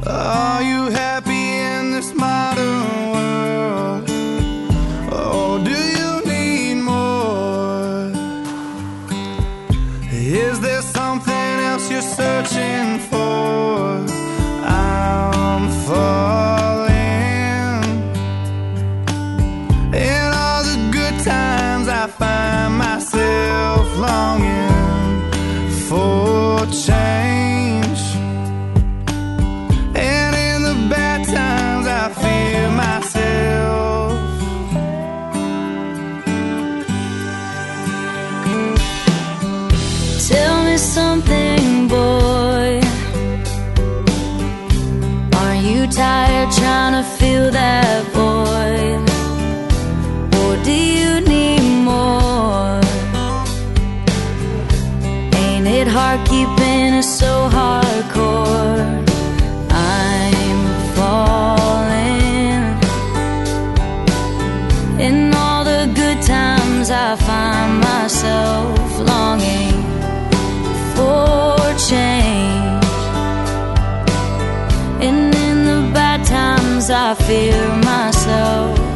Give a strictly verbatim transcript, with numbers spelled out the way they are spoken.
Are you happy in this modern world? Or do you need more? Is there something else you're searching for? I'm falling. In all the good times I find myself longing for change, and in the bad times I fear myself. Tell me something, boy. Are you tired trying to fill that void? Or do you need more? Ain't it hard keeping it so hardcore? I'm falling. In all the good times I find myself longing for change, and in the bad times I fear myself.